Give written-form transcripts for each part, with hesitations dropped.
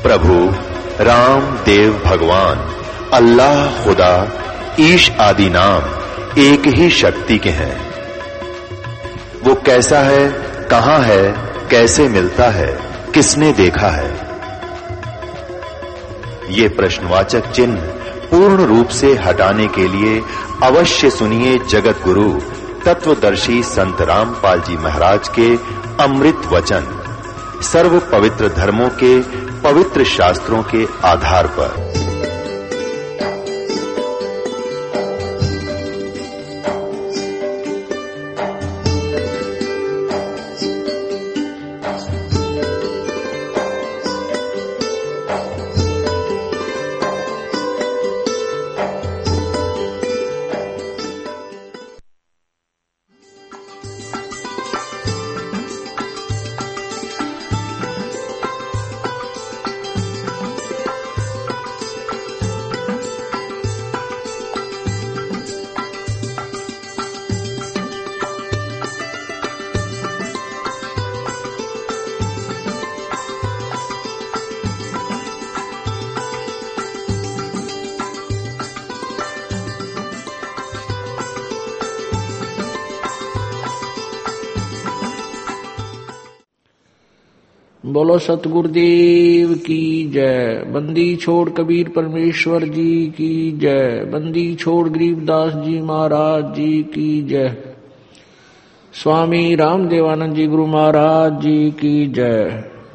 प्रभु राम देव भगवान अल्लाह खुदा ईश आदि नाम एक ही शक्ति के हैं। वो कैसा है, कहां है, कैसे मिलता है, किसने देखा है? ये प्रश्नवाचक चिन्ह पूर्ण रूप से हटाने के लिए अवश्य सुनिए जगत गुरु तत्वदर्शी संत रामपाल जी महाराज के अमृत वचन, सर्व पवित्र धर्मों के पवित्र शास्त्रों के आधार पर। बोलो सतगुरुदेव की जय। बंदी छोड़ कबीर परमेश्वर जी की जय। बंदी छोड़ गरीबदास जी महाराज जी की जय। स्वामी रामदेवानंद जी गुरु महाराज जी की जय।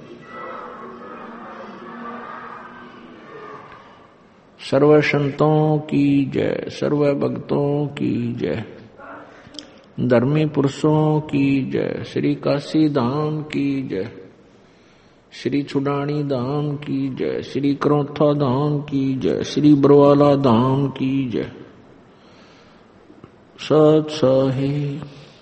सर्व संतों की जय, सर्व भक्तों की जय, धर्मी पुरुषों की जय। श्री काशी धाम की जय, श्री छुडानी धाम की जय, श्री करौथा धाम की जय, श्री बरवाला धाम की जय। सत साहिब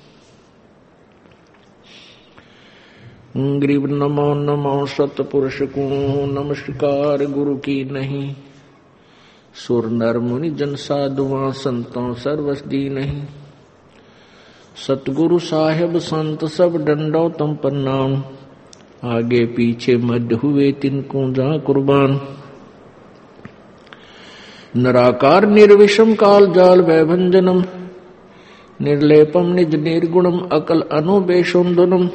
गरीब नमो नमो सतपुरुष को नमस्कार गुरु की नहीं। सुर नर मुनि जन साधुआ संतों सर्वसदी नहीं। सतगुरु साहेब संत सब डंडो तम प्रणाम। आगे पीछे मद हुए तिनको जा कुर्बान। निराकार निर्विषम काल जाल वैभंजनम। निर्लेपम निज निर्गुणम अकल अनुबेशोन्दनम।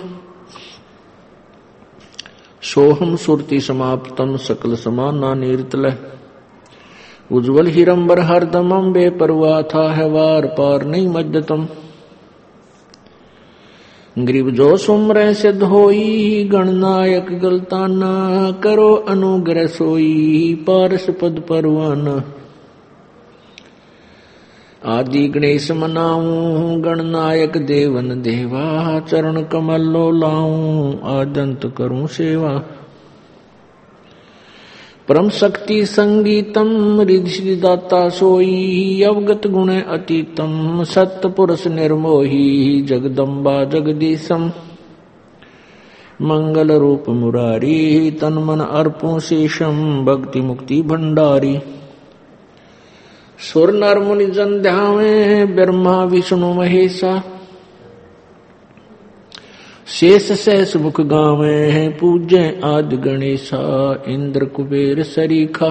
सोहम सुरति समाप्तम सकल समाना निर्तल। उज्ज्वल हिरंबर हरदमम बेपरवाह था है वार पार नहीं मज्जतम। गरीब जो सुमरे सिद्ध होई गणनायक गलताना। करो अनुग्रह सोई पारस पद परवाना। आदि गणेश मनाऊं गणनायक देवन देवा। चरण कमल लो लाऊं आदंत करूं सेवा। परम शक्ति संगीतम रिद्धि दाता सोई। अवगत गुण अतीतम सत्य पुरुष निर्मोही। जगदम्बा जगदीशम मंगल रूप मुरारी। तन मन अर्पों शेषम भक्ति मुक्ति भंडारी। सुर नर मुनि जन ध्यावे ब्रह्मा विष्णु महेशा। शेष सहस मुख गावे हैं पूज्य आदि गणेशा। इंद्र कुबेर सरीखा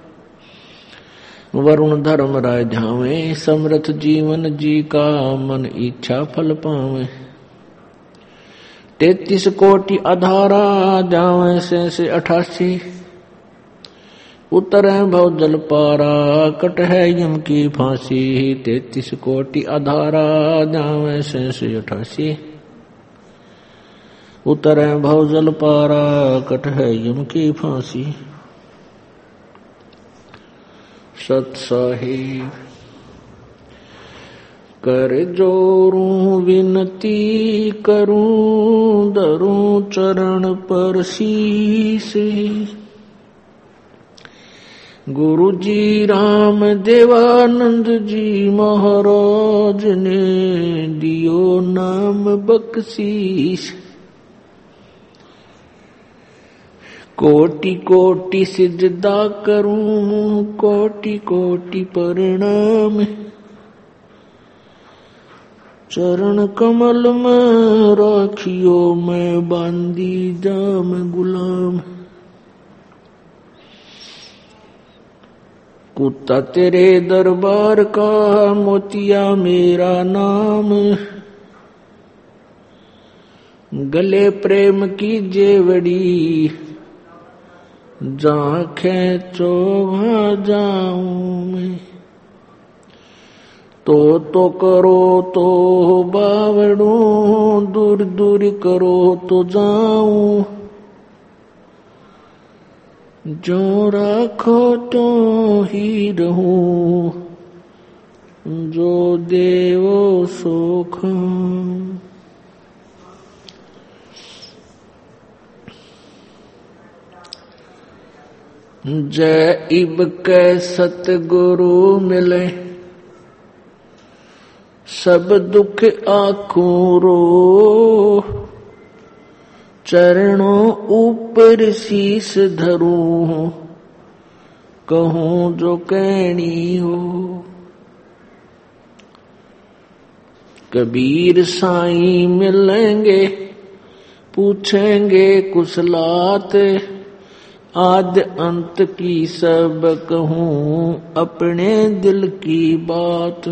वरुण धर्म राय ध्यावे। समर्थ जीवन जी का मन इच्छा फल पावे। 33 कोटि अधारा जावे से 88। उतरे भव जल पारा कट है यम की फांसी। 33 कोटि अधारा जावे से 88। उतरे भव जल पारा कट है यम की फांसी। सत साहिब कर जोरूं विनती करूं। धरूं चरण पर शीस। गुरु जी राम देवानंद जी महाराज ने दियो नाम बख्शीश। कोटि कोटि सिजदा करूं कोटि कोटि प्रणाम। चरण कमल में राखियो मैं बांदी जाम गुलाम। कुत्ता तेरे दरबार का, मोतिया मेरा नाम। गले प्रेम की जेवड़ी, जहाँ खेचो वहाँ जाऊं मैं। तो करो तो बावड़ू, दूर दूर करो तो जाऊं। जो राखो तो ही रहूं, जो देवो सो खाऊं। जय इब के सतगुरु मिले, सब दुख आँखों रो। चरणों ऊपर शीस धरूं, कहूं जो कहनी हो। कबीर साईं मिलेंगे, पूछेंगे कुशलात। आद अंत की सब कहूं, अपने दिल की बात।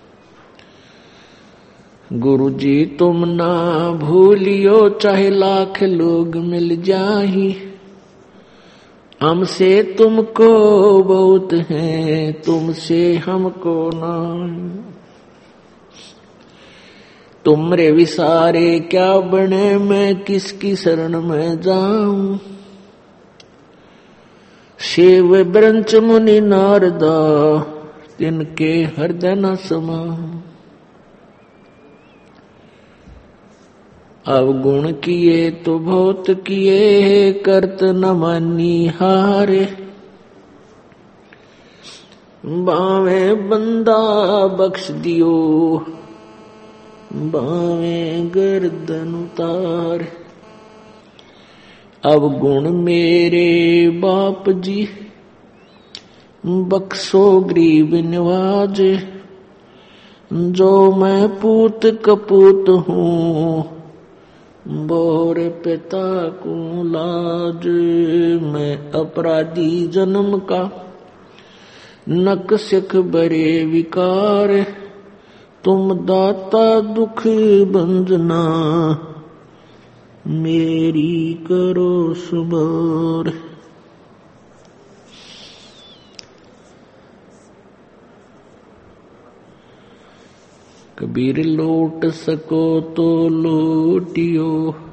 गुरु जी तुम ना भूलियो, चाहे लाख लोग मिल जाही। हमसे तुमको बहुत है, तुमसे हमको ना। तुमरे विसारे क्या बने, मैं किसकी शरण में जाऊं। शिव ब्रंच मुनि नारदा, तिनके हृदय न समाऊं। अवगुण किए तो बहुत किए, करत न मानी हारे। बावे बंदा बख्श दियो, बावे गर्दन उतार। अवगुण मेरे बाप जी, बख्शो गरीब निवाज। जो मैं पूत कपूत हूँ, बोर पिता को लाज। मैं अपराधी जन्म का, नक सिख बरे विकार। तुम दाता दुख बंजना, मेरी करो सुबार। कबीर लौट सको तो लौटियो,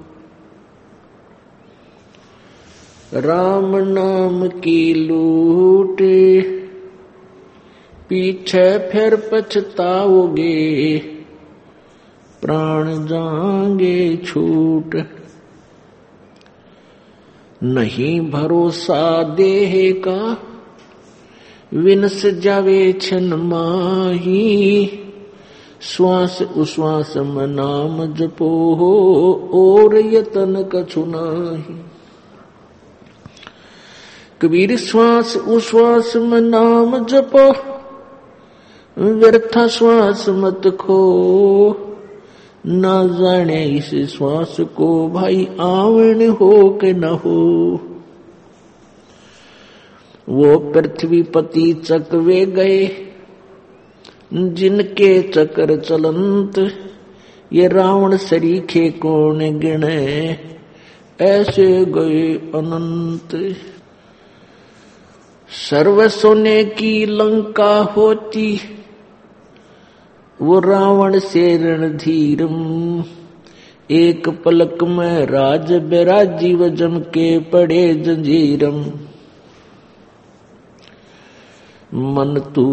राम नाम की लूट। पीछे फिर पछताओगे, प्राण जाएंगे छूट। नहीं भरोसा देह का, विनस जावे छन माही। श्वास उश्वास में नाम जपो हो, और यतन कछु नाही। कबीर श्वास उश्वास में नाम जपो, व्यर्थ श्वास मत खो। ना जाने इस श्वास को भाई आवन हो के न हो। वो पृथ्वी पति चकवे गए, जिनके चक्र चलंत। ये रावण सरीखे कौन गिने, ऐसे गए अनंत। सर्व सोने की लंका होती, वो रावण से रणधीरम। एक पलक में राज बिराजी, व जम के पड़े जंजीरम। मन तू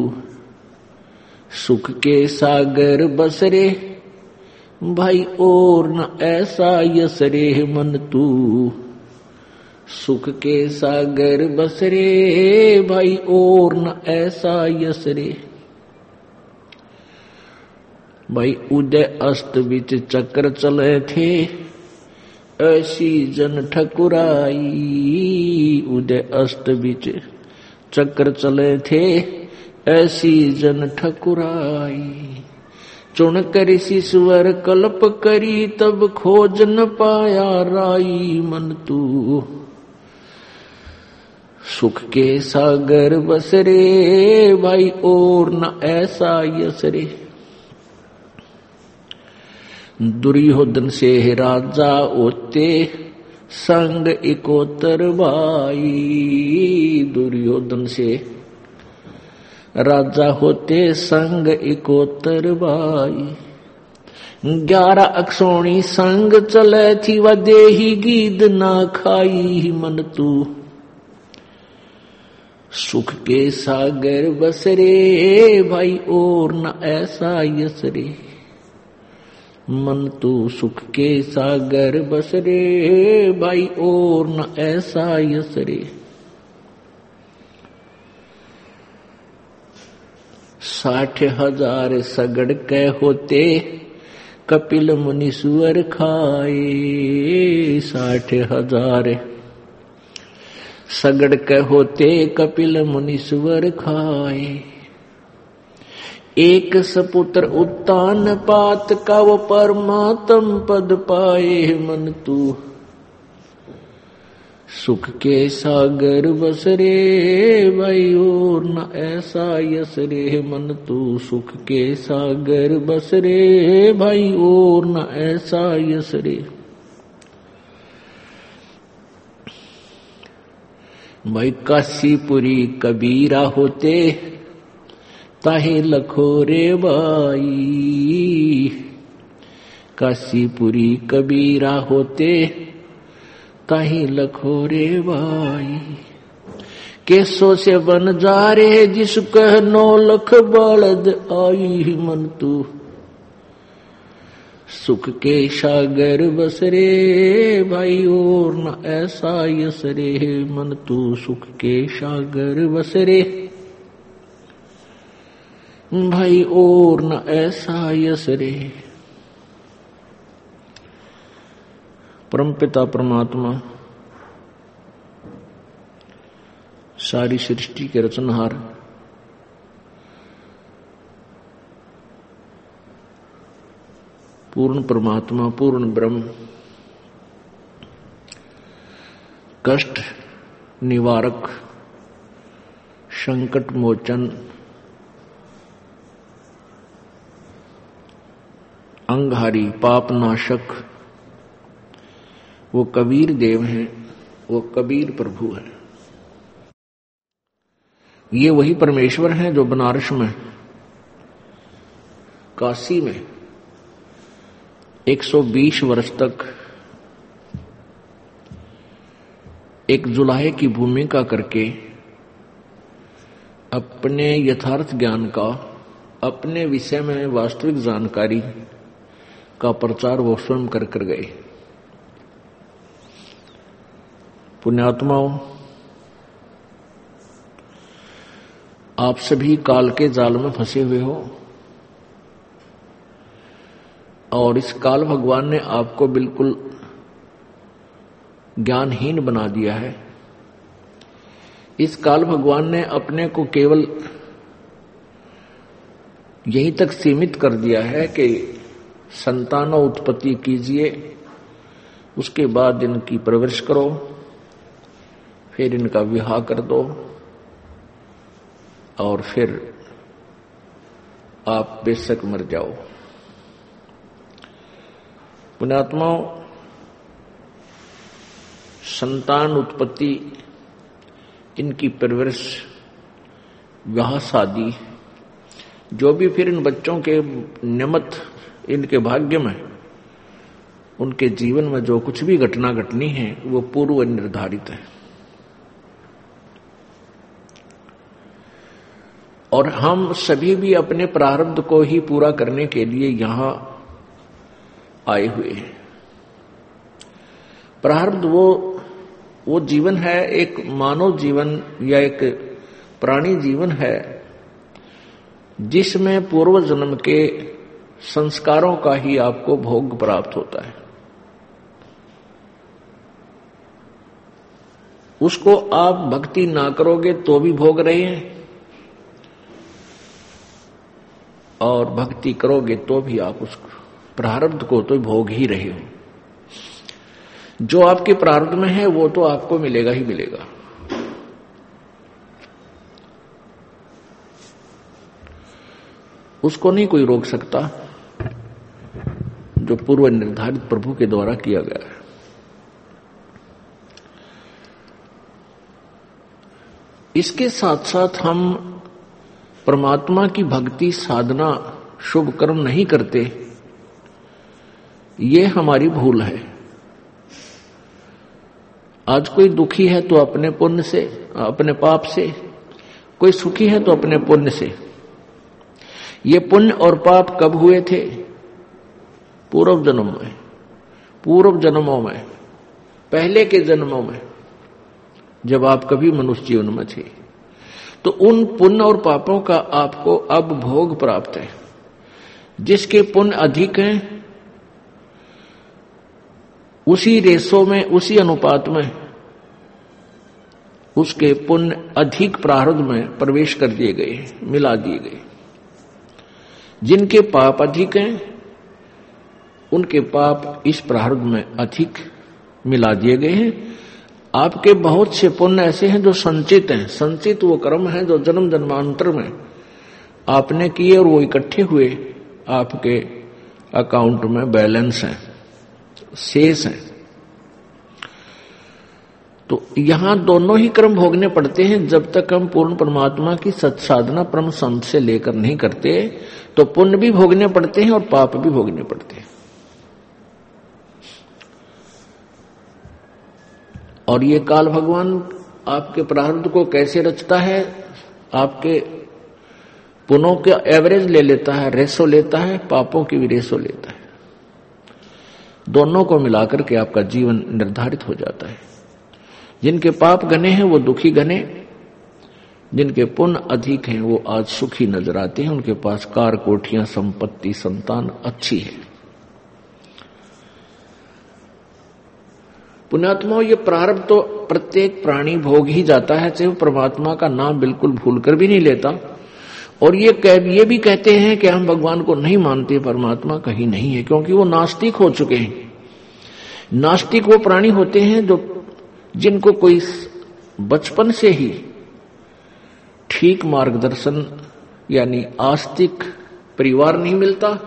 सुख के सागर बसरे, भाई और न ऐसा यसरे। मन तू सुख के सागर बसरे, भाई और न ऐसा यसरे। भाई उदय अस्त बिच चक्र चले थे, ऐसी जन ठकुराई। उदय अस्त बिच चक्र चले थे, ऐसी जन ठकुराई। चुन कर शीश्वर कल्प करी, तब खोज न पाया राई। मन तू सुख के सागर बस रे भाई और न ऐसा यस रे। दुर्योधन से राजा होते संग इकोतर भाई। दुर्योधन से राजा होते संग इकोतर भाई। 11 अक्षोणी संग चले थी व देही गीद ना खाई मन तू। सुख के सागर बस रे भाई और न ऐसा यस रे। मन तू सुख के सागर बस रे भाई और न ऐसा यस रे। 60,000 सगड़ के होते कपिल मुनीश्वर खाए। 60,000 सगड़ के होते कपिल मुनीश्वर खाए। एक सपुत्र उत्तान पात का वो परमात्म पद पाए। मन तू सुख के सागर बस रे भाई और न ऐसा यस रे। मन तू सुख के सागर बस रे भाई और न ऐसा यस रे। भाई काशीपुरी कबीरा होते ताहे लखोरे भाई। काशीपुरी कबीरा होते ताही लखोरे भाई। केसो से बन जा रे जिस कह 9 लख बलद आई। मन तू सुख के सागर बस रे भाई और न ऐसा यस रे। मन तू सुख के सागर बस रे भाई और न ऐसा यस रे। परमपिता परमात्मा सारी सृष्टि के रचनहार पूर्ण परमात्मा पूर्ण ब्रह्म कष्ट निवारक संकट मोचन अंगहारी पाप नाशक वो कबीर देव हैं। वो कबीर प्रभु है। ये वही परमेश्वर हैं जो बनारस में काशी में 120 वर्ष तक एक जुलाहे की भूमिका करके अपने यथार्थ ज्ञान का अपने विषय में वास्तविक जानकारी का प्रचार वो स्वयं कर गए। पुण्यात्माओं, आप सभी काल के जाल में फंसे हुए हो और इस काल भगवान ने आपको बिल्कुल ज्ञानहीन बना दिया है। इस काल भगवान ने अपने को केवल यहीं तक सीमित कर दिया है कि संतानों उत्पत्ति कीजिए, उसके बाद इनकी परवरिश करो, फिर इनका विवाह कर दो और फिर आप बेशक मर जाओ। पुण्यात्माओं, संतान उत्पत्ति, इनकी परवरिश, विवाह शादी, जो भी फिर इन बच्चों के निमित्त इनके भाग्य में उनके जीवन में जो कुछ भी घटना घटनी है वो पूर्व निर्धारित है। और हम सभी भी अपने प्रारब्ध को ही पूरा करने के लिए यहां आए हुए हैं। प्रारब्ध वो जीवन है, एक मानव जीवन या एक प्राणी जीवन है जिसमें पूर्व जन्म के संस्कारों का ही आपको भोग प्राप्त होता है। उसको आप भक्ति ना करोगे तो भी भोग रहे हैं और भक्ति करोगे तो भी आप उस प्रारब्ध को तो भोग ही रहे हो। जो आपके प्रारब्ध में है वो तो आपको मिलेगा ही मिलेगा। उसको नहीं कोई रोक सकता जो पूर्व निर्धारित प्रभु के द्वारा किया गया है। इसके साथ साथ हम परमात्मा की भक्ति साधना शुभ कर्म नहीं करते, ये हमारी भूल है। आज कोई दुखी है तो अपने पुण्य से, अपने पाप से, कोई सुखी है तो अपने पुण्य से। ये पुण्य और पाप कब हुए थे? पूर्व जन्म में, पूर्व जन्मों में, पहले के जन्मों में, जब आप कभी मनुष्य जीवन में थे। तो उन पुण्य और पापों का आपको अब भोग प्राप्त है। जिसके पुण्य अधिक हैं उसी रेशो में, उसी अनुपात में उसके पुण्य अधिक प्रारब्ध में प्रवेश कर दिए गए, मिला दिए गए। जिनके पाप अधिक हैं उनके पाप इस प्रारब्ध में अधिक मिला दिए गए हैं। आपके बहुत से पुण्य ऐसे हैं जो संचित हैं। संचित वो कर्म हैं जो जन्म जन्मांतर में आपने किए और वो इकट्ठे हुए आपके अकाउंट में बैलेंस हैं, शेष हैं। तो यहां दोनों ही कर्म भोगने पड़ते हैं। जब तक हम पूर्ण परमात्मा की सत्साधना परम संत से लेकर नहीं करते तो पुण्य भी भोगने पड़ते हैं और पाप भी भोगने पड़ते हैं। और ये काल भगवान आपके प्रारब्ध को कैसे रचता है? आपके पुण्यों के एवरेज ले लेता है, रेशो लेता है, पापों की भी रेशो लेता है। दोनों को मिलाकर के आपका जीवन निर्धारित हो जाता है। जिनके पाप घने हैं वो दुखी घने, जिनके पुण्य अधिक हैं वो आज सुखी नजर आते हैं। उनके पास कार, कोठियां, संपत्ति, संतान अच्छी है। पुण्यात्माओं, ये प्रारब्ध तो प्रत्येक प्राणी भोग ही जाता है, चाहे वो परमात्मा का नाम बिल्कुल भूलकर भी नहीं लेता। और ये भी कहते हैं कि हम भगवान को नहीं मानते, परमात्मा कहीं नहीं है, क्योंकि वो नास्तिक हो चुके हैं। नास्तिक वो प्राणी होते हैं जो जिनको कोई बचपन से ही ठीक मार्गदर्शन यानी आस्तिक परिवार नहीं मिलता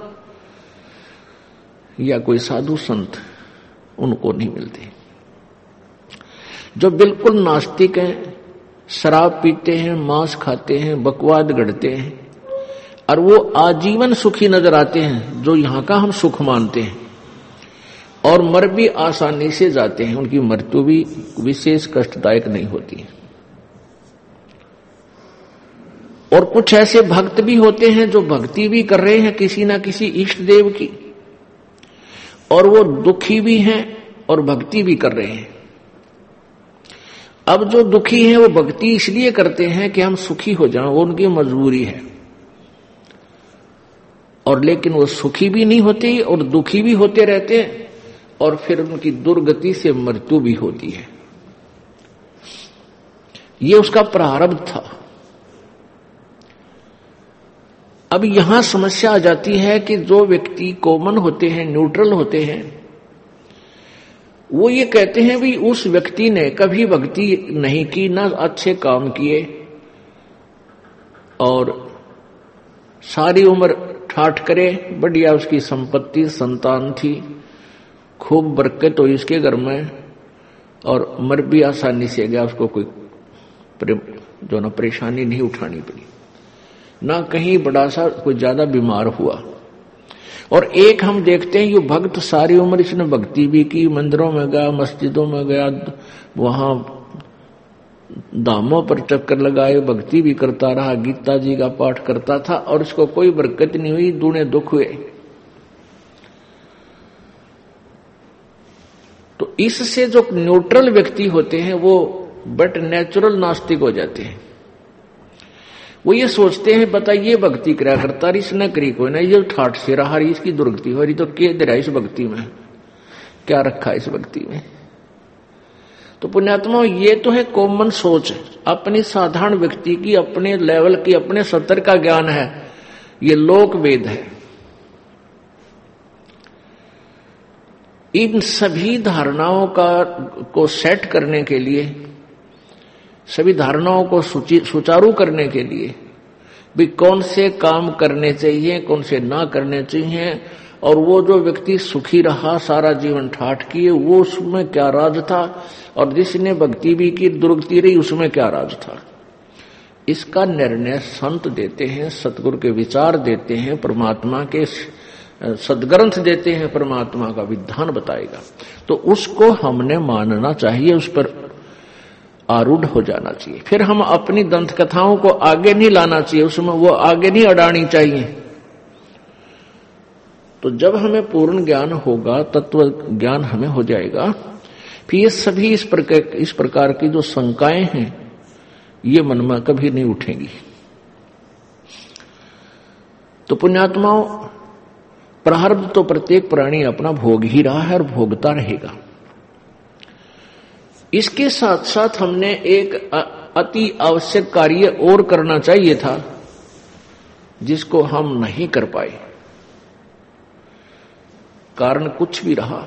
या कोई साधु संत उनको नहीं मिलते। जो बिल्कुल नास्तिक हैं, शराब पीते हैं, मांस खाते हैं, बकवाद गढ़ते हैं और वो आजीवन सुखी नजर आते हैं, जो यहां का हम सुख मानते हैं, और मर भी आसानी से जाते हैं। उनकी मृत्यु भी विशेष कष्टदायक नहीं होती। और कुछ ऐसे भक्त भी होते हैं जो भक्ति भी कर रहे हैं किसी ना किसी इष्ट देव की, और वो दुखी भी हैं और भक्ति भी कर रहे हैं। अब जो दुखी हैं वो भक्ति इसलिए करते हैं कि हम सुखी हो जाएं, वो उनकी मजबूरी है। और लेकिन वो सुखी भी नहीं होते और दुखी भी होते रहते हैं, और फिर उनकी दुर्गति से मृत्यु भी होती है। ये उसका प्रारब्ध था। अब यहां समस्या आ जाती है कि जो व्यक्ति कॉमन होते हैं, न्यूट्रल होते हैं, वो ये कहते हैं भी उस व्यक्ति ने कभी भक्ति नहीं की, ना अच्छे काम किए, और सारी उम्र ठाठ करे, बढ़िया उसकी संपत्ति, संतान थी, खूब बरकत हुई इसके घर में, और मर भी आसानी से गया। उसको कोई जो ना परेशानी नहीं उठानी पड़ी, ना कहीं बड़ा सा कोई ज्यादा बीमार हुआ। और एक हम देखते हैं ये भक्त सारी उम्र इसने भक्ति भी की, मंदिरों में गया, मस्जिदों में गया, वहां धामों पर चक्कर लगाए, भक्ति भी करता रहा, गीता जी का पाठ करता था, और इसको कोई बरकत नहीं हुई, दूने दुख हुए। तो इससे जो न्यूट्रल व्यक्ति होते हैं वो बट नेचुरल नास्तिक हो जाते हैं। वो ये सोचते हैं बताइए भक्ति करा करता रही, इसने करी कोई ना, ये ठाठ से रहा रही, इसकी दुर्गति हो रही, तो क्या दे रहा इस भक्ति में, क्या रखा इस भक्ति में। तो पुण्यात्मा ये तो है कॉमन सोच, अपनी साधारण व्यक्ति की, अपने लेवल की, अपने स्तर का ज्ञान है, ये लोक वेद है। इन सभी धारणाओं को सेट करने के लिए, सभी धारणाओं को सुचारू करने के लिए भी कौन से काम करने चाहिए, कौन से ना करने चाहिए, और वो जो व्यक्ति सुखी रहा सारा जीवन ठाठ किए वो उसमें क्या राज था, और जिसने भक्ति भी की दुर्गति रही उसमें क्या राज था। इसका निर्णय संत देते हैं, सतगुरु के विचार देते हैं, परमात्मा के सदग्रंथ देते हैं, परमात्मा का विधान बताएगा। तो उसको हमने मानना चाहिए, उस पर आरूढ़ हो जाना चाहिए। फिर हम अपनी दंत कथाओं को आगे नहीं लाना चाहिए, उसमें वो आगे नहीं अड़ानी चाहिए। तो जब हमें पूर्ण ज्ञान होगा, तत्व ज्ञान हमें हो जाएगा, फिर ये सभी इस प्रकार की जो शंकाएं हैं ये मन में कभी नहीं उठेंगी। तो पुण्यात्माओं, प्रारब्ध तो प्रत्येक प्राणी अपना भोग ही रहा है और भोगता रहेगा। इसके साथ साथ हमने एक अति आवश्यक कार्य और करना चाहिए था जिसको हम नहीं कर पाए, कारण कुछ भी रहा।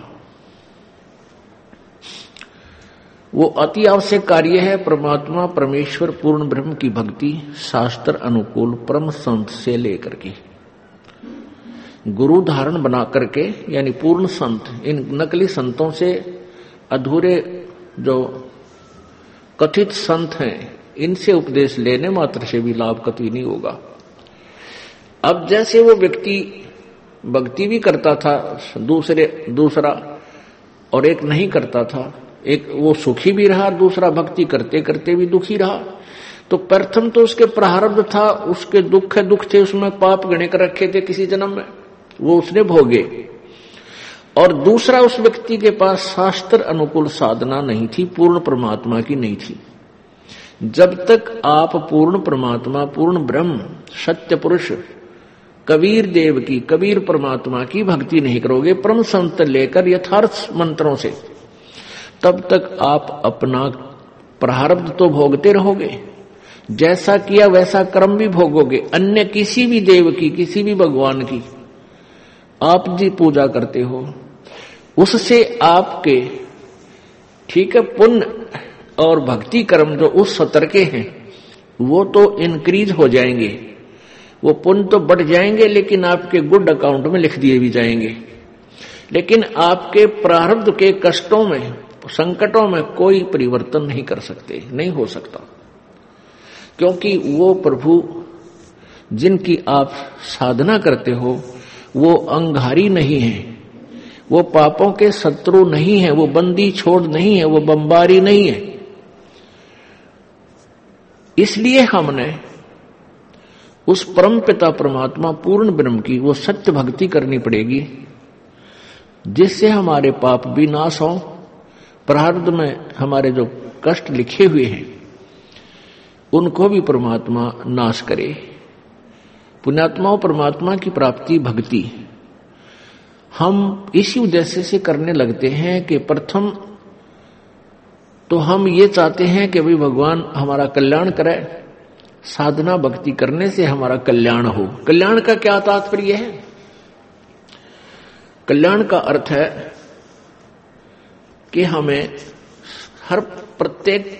वो अति आवश्यक कार्य है परमात्मा परमेश्वर पूर्ण ब्रह्म की भक्ति, शास्त्र अनुकूल परम संत से लेकर के गुरु धारण बना करके, यानी पूर्ण संत, इन नकली संतों से, अधूरे जो कथित संत हैं, इनसे उपदेश लेने मात्र से भी लाभ कतई नहीं होगा। अब जैसे वो व्यक्ति भक्ति भी करता था दूसरा, और एक नहीं करता था, एक वो सुखी भी रहा, दूसरा भक्ति करते करते भी दुखी रहा, तो प्रथम तो उसके प्रारब्ध था, उसके दुख थे, उसमें पाप गणे कर रखे थे किसी जन्म में, वो उसने भोगे। और दूसरा, उस व्यक्ति के पास शास्त्र अनुकूल साधना नहीं थी, पूर्ण परमात्मा की नहीं थी। जब तक आप पूर्ण परमात्मा, पूर्ण ब्रह्म, सत्य पुरुष कबीर देव की, कबीर परमात्मा की भक्ति नहीं करोगे परम संत लेकर यथार्थ मंत्रों से, तब तक आप अपना प्रारब्ध तो भोगते रहोगे, जैसा किया वैसा कर्म भी भोगोगे। अन्य किसी भी देव की, किसी भी भगवान की आप जी पूजा करते हो, उससे आपके, ठीक है, पुण्य और भक्ति कर्म जो उस स्तर के हैं वो तो इंक्रीज हो जाएंगे, वो पुण्य तो बढ़ जाएंगे, लेकिन आपके गुड अकाउंट में लिख दिए भी जाएंगे। लेकिन आपके प्रारब्ध के कष्टों में, संकटों में कोई परिवर्तन नहीं कर सकते, नहीं हो सकता, क्योंकि वो प्रभु जिनकी आप साधना करते हो वो अंगारी नहीं है, वो पापों के शत्रु नहीं है, वो बंदी छोड़ नहीं है, वो बम्बारी नहीं है। इसलिए हमने उस परम पिता परमात्मा पूर्ण ब्रह्म की वो सत्य भक्ति करनी पड़ेगी, जिससे हमारे पाप भी नाश हो, प्रारब्ध में हमारे जो कष्ट लिखे हुए हैं उनको भी परमात्मा नाश करे। पुण्यात्माओं, परमात्मा की प्राप्ति भक्ति हम इसी उद्देश्य से करने लगते हैं कि प्रथम तो हम ये चाहते हैं कि भाई भगवान हमारा कल्याण करे, साधना भक्ति करने से हमारा कल्याण हो। कल्याण का क्या तात्पर्य है? कल्याण का अर्थ है कि हमें हर प्रत्येक,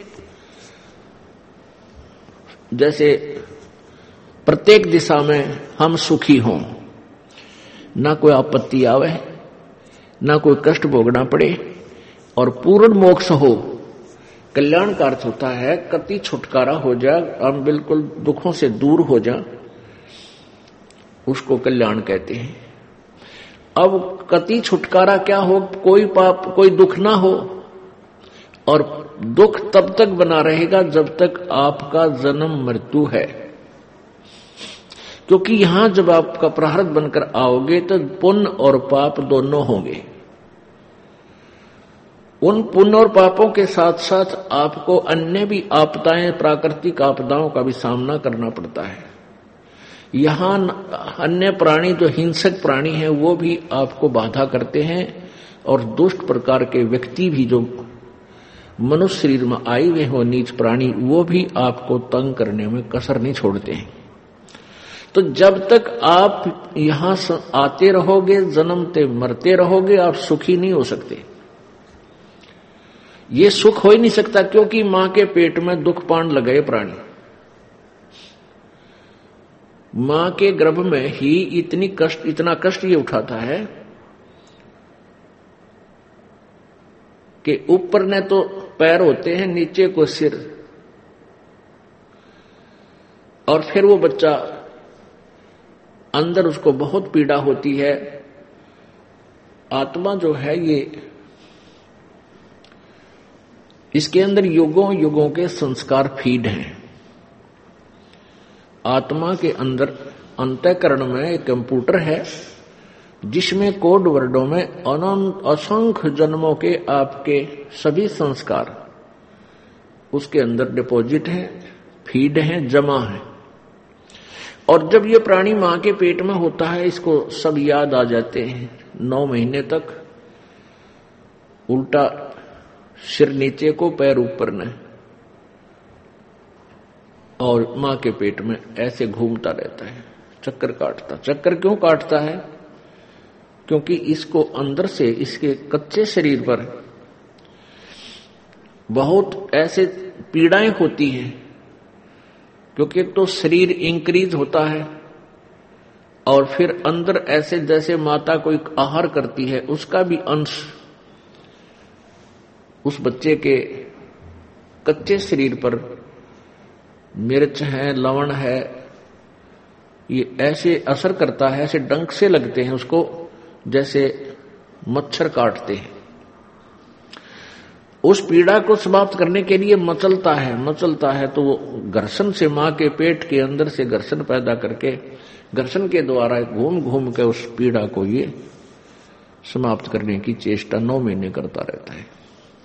जैसे प्रत्येक दिशा में हम सुखी हों, ना कोई आपत्ति आवे, ना कोई कष्ट भोगना पड़े, और पूर्ण मोक्ष हो। कल्याण का अर्थ होता है कति छुटकारा हो जाए, हम बिल्कुल दुखों से दूर हो जाए, उसको कल्याण कहते हैं। अब कति छुटकारा क्या हो? कोई पाप, कोई दुख ना हो, और दुख तब तक बना रहेगा जब तक आपका जन्म मृत्यु है, क्योंकि यहां जब आपका प्रारब्ध बनकर आओगे तो पुण्य और पाप दोनों होंगे। उन पुण्य और पापों के साथ साथ आपको अन्य भी आपदाएं, प्राकृतिक आपदाओं का भी सामना करना पड़ता है। यहां अन्य प्राणी जो हिंसक प्राणी हैं वो भी आपको बाधा करते हैं, और दुष्ट प्रकार के व्यक्ति भी जो मनुष्य शरीर में आए हुए हो, नीच प्राणी, वो भी आपको तंग करने में कसर नहीं छोड़ते हैं। तो जब तक आप यहां आते रहोगे, जन्मते मरते रहोगे, आप सुखी नहीं हो सकते। ये सुख हो ही नहीं सकता, क्योंकि मां के पेट में दुख पान लगे प्राणी। मां के गर्भ में ही इतना कष्ट ये उठाता है कि ऊपर ने तो पैर होते हैं, नीचे को सिर, और फिर वो बच्चा अंदर उसको बहुत पीड़ा होती है। आत्मा जो है ये, इसके अंदर युगों युगों के संस्कार फीड हैं। आत्मा के अंदर अंतःकरण में एक कंप्यूटर है जिसमें कोड वर्डों में अनंत असंख्य जन्मों के आपके सभी संस्कार उसके अंदर डिपॉजिट हैं, फीड हैं, जमा हैं। और जब ये प्राणी मां के पेट में होता है, इसको सब याद आ जाते हैं। 9 महीने तक उल्टा सिर नीचे को, पैर ऊपर न, और मां के पेट में ऐसे घूमता रहता है, चक्कर काटता। चक्कर क्यों काटता है? क्योंकि इसको अंदर से, इसके कच्चे शरीर पर बहुत ऐसे पीड़ाएं होती हैं। क्योंकि एक तो शरीर इंक्रीज होता है, और फिर अंदर ऐसे जैसे माता कोई आहार करती है, उसका भी अंश उस बच्चे के कच्चे शरीर पर मिर्च है, लवण है, ये ऐसे असर करता है, ऐसे डंक से लगते हैं उसको जैसे मच्छर काटते हैं। उस पीड़ा को समाप्त करने के लिए मचलता है, तो वो घर्षण से मां के पेट के अंदर से घर्षण पैदा करके, घर्षण के द्वारा घूम घूम के उस पीड़ा को ये समाप्त करने की चेष्टा 9 महीने करता रहता है।